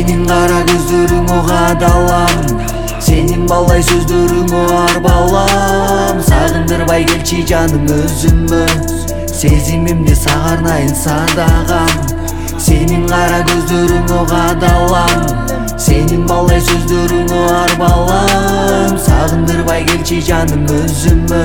Senin kara gözlerin o kadalam, senin balay sözlerin o arbalam. Sağındırбай келчи жаным өзүмө, сезимимди сагарнайын садагам. Senin kara gözlerin o kadalam, senin balay sözlerin o arbalam. Sağındırбай келчи жаным өзүмө,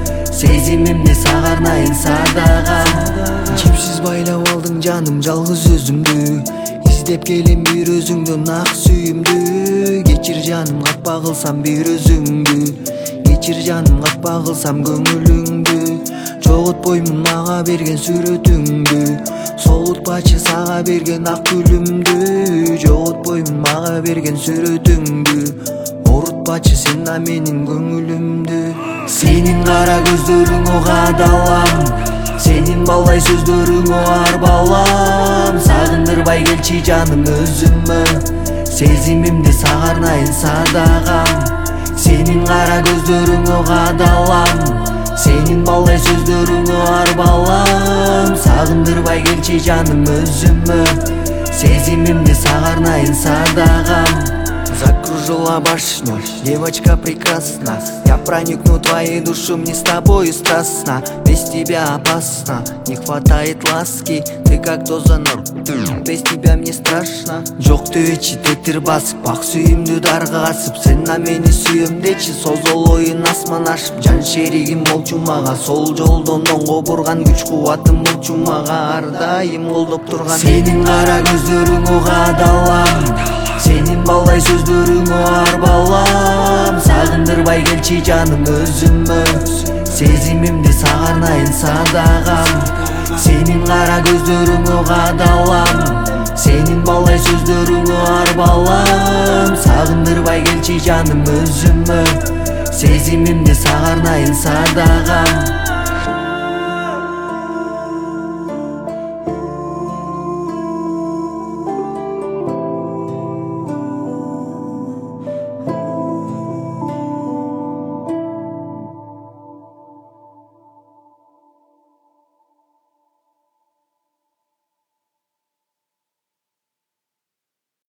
сезимимди сагарнайын садагам. Чипсиз байлап алдың жаным жалгыз өзүңдү, издеп келем бир өзүңдөн ак сүйүмдү. Кечир жаным капа кылсам бир өзүңдү, кечир жаным капа кылсам көңүлүңдү. Жоготпоймун мага берген сүрөтүңдү, соолутпачы сага берген ак гүлүмдү. Жоготпоймун мага берген сүрөтүңдү, оорутпачы сен да менин көңүлүмдү. Senin kara gözlerin o kadalam, senin balay sözlerin o arbalam. Sağındırбай келчи жаным өзүмө, сезимимди сагарнайын садагам. Senin kara gözlerin o kadalam, senin balay sözlerin o arbalam. Sağındırбай келчи жаным өзүмө, сезимимди сагарнайын садагам. Закружила башню, девочка прекрасна. Я проникну в твою душу, мне с тобой страстно. Без тебя опасно, не хватает ласки. Ты как дозанор, без тебя мне страшно. Жок төбечи тетир басып, ак сүйүмдү дарга асып. Сен да мени сүйөм дечи, созол оюн асман ашып. Жан шеригим болчу мага, сол жолдон оңго бурган күч кубатым болчу мага. Ар дайым колдоп турган. Senin кара көздөрүң о кадалам, senin balay sözlerin o arbalam. Sağındırбай келчи жаным өзүмө, сезимимди сагарнайын садагам. Senin kara gözlerin o kadalam, senin balay sözlerin o arbalam. Sağındırбай келчи жаным өзүмө, сезимимди сагарнайын садагам.